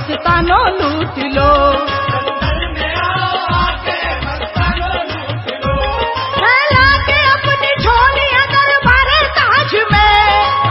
मस्तानो लूट लो। फैला के अपनी झोलियां दरबारे ताज में,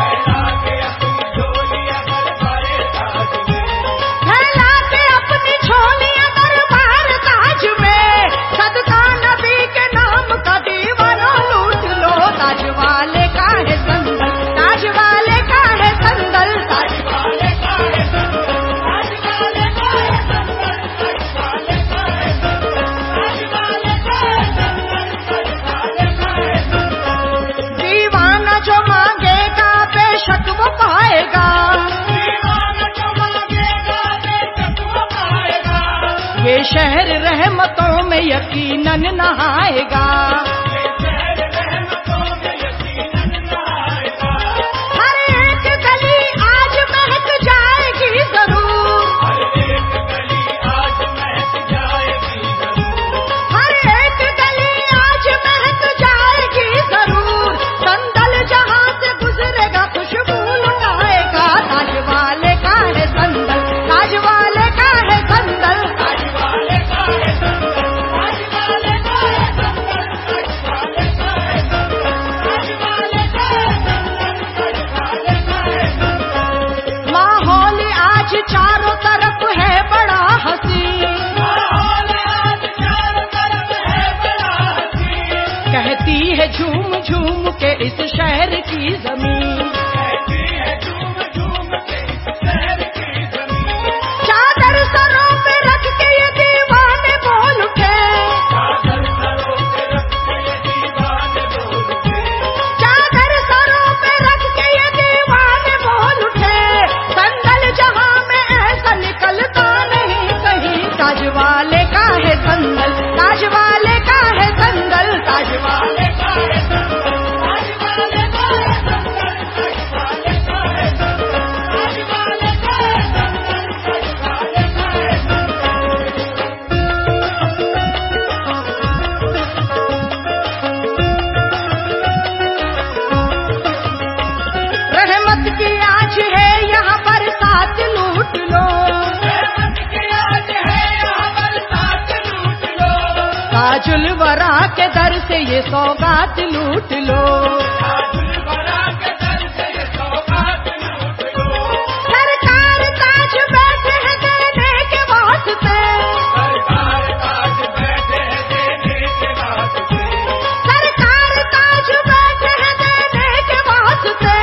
फैला के अपनी झोलियां दरबार ताज में, सदका नबी के नाम का दीवाना लूट लो। ताज वाले का है संदल, ताज वाले का है संदल, ताज वाले का है संदल, ताज वाले का है संदल, ताज वाले का है संदल, ताज वाले का है संदल, ताज वाले का है संदल। दीवाना जो मांगेगा बेशक वो पाएगा, दीवाना जो मांगेगा बेशक वो पाएगा। ये शहर रहमतों में यकीनन नहाएगा, चारों तरफ है बड़ा हंसी, कहती है झूम झूम के इस शहर की जमीन, चादर सरों पे रख के ये दीवाने बोल उठे, चादर सरों पे रख के ये दीवाने बोल उठे। संदल जहां निकलता नहीं कहीं, ताज वाले का है संदल, ताज वाले का है संदल, ताज वाले का है संदल, ताज वाले का है संदल, ताज वाले का है संदल, ताज वाले का है संदल, ताज वाले का है संदल। रहमत की आज है यहाँ बरसात लूट लो, ताजुल वरा के दर से ये सौगात लूट लो, सरकार ताज बैठे हैं देने के वास्ते, सरकार ताज बैठे हैं देने के वास्ते।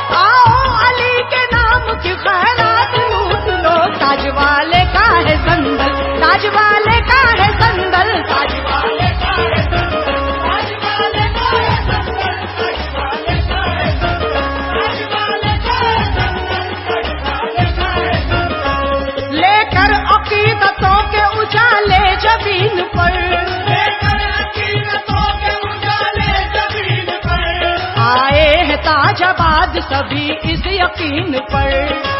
आओ अली के नाम की खैरात लूट लो। ताज वाले का है संदल, ताज वाले का है संदल, ताज वाले का है संदल, ताज वाले का है संदल, ताज वाले का है संदल, ताज वाले का है संदल, ताज वाले का है संदल। लेकर अकीदतों के उजाले जबीन पर, लेकर अकीदतों के उजाले जबीन पर, आए हैं ताजाबाद सभी इस यकीन पर,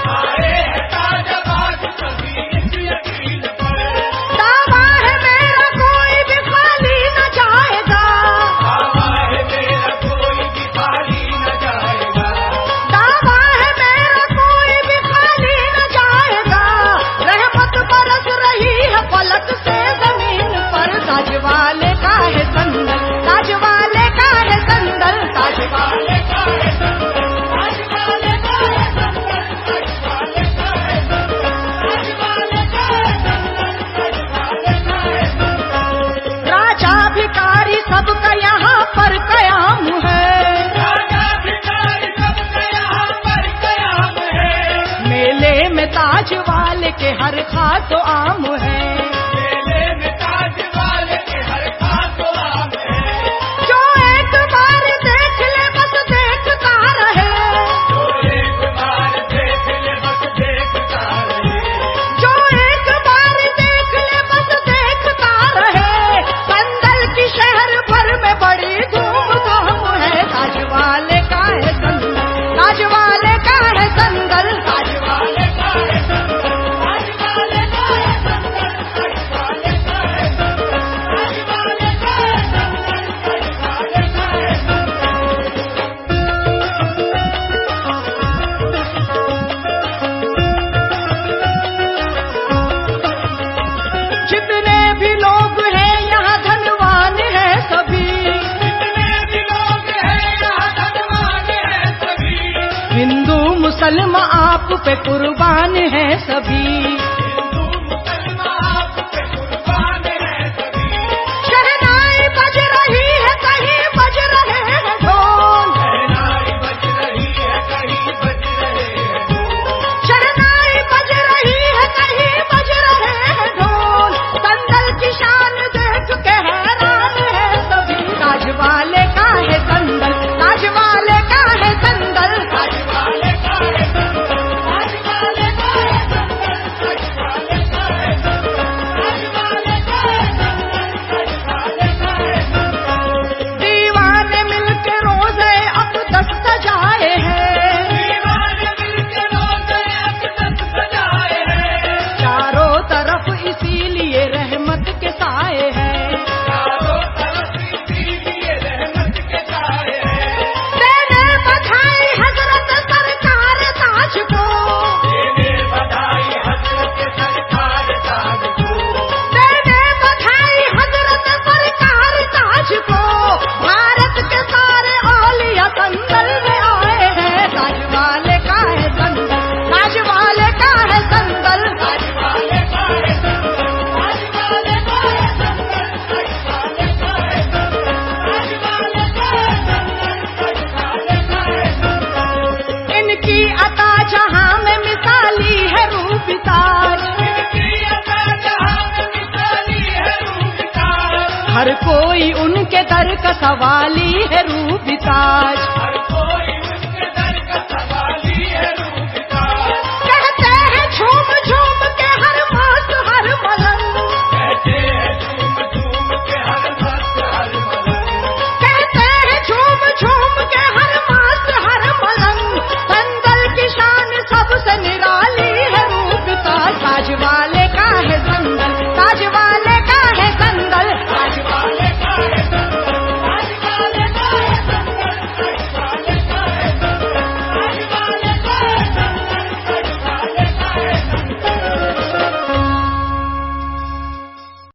आए हैं ताजाबाद सभी इस यकीन पर। दावा है मेरा कोई भी खाली न जाएगा, दावा है मेरा कोई भी खाली न जाएगा, दावा है मेरा कोई भी खाली न जाएगा। रहमत बरस रही है फलक से जमीन पर, ताज वाले का है संदल, ताज वाले का है संदल, ताज वाले का है संदल, ताज वाले का है संदल, ताज वाले का है संदल, ताज वाले का है संदल, ताज वाले का है संदल। राजा भिखारी सबका यहाँ पर कयाम है, राजा भिखारी सबका यहाँ पर कयाम है। मेले में ताज वाले के हर खास आम है, मेले में ताज वाले के हर खास आम है। जो एक बार देख ले बस देखता रहे, जो एक बार देख ले बस देखता रहे, जो एक बार देख ले बस देखता रहे। संदल की शहर भर में बड़ी धूमधाम है। ताज वाले का है संदल, ताज वाले का है संदल, ताज वाले का है संदल, ताज वाले का है संदल। पे कुर्बान है सभी। शहनाई बज रही है कहीं बज रहे हैं ढोल, शहनाई बज रही है कहीं बज रहे हैं ढोल। संदल की शान देख के हैरान है सभी। ताज वाले का है संदल, ताज वाले का है संदल, ताज वाले का है संदल, ताज वाले का है संदल, ताज वाले का है संदल, ताज वाले का है संदल, ताज वाले का है संदल। दीवाने मिलके रोज़े अक़दस सजाए हैं, दीवाने मिलके रोज़े अक़दस सजाए हैं। चारों तरफ इसीलिए रहमत के साए हैं, चारों तरफ इसीलिए रहमत के साए हैं। देने बधाई हजरत सरकार ताज को, देने बधाई हजरत सरकार ताज को, देने बधाई हजरत सरकार ताज को। भारत के सारे औलिया संदल में आए हैं। ताज वाले का है संदल, ताज वाले का है संदल, ताज वाले का है संदल, ताज वाले का है संदल, ताज वाले का है संदल, ताज वाले का है संदल, ताज वाले का है संदल। इनकी अता जहां में मिसाली है रूप ताज, इनकी अता जहां में मिसाली है रूप ताज। हर कोई उनके दर का सवाली है रूप ताज, हर कोई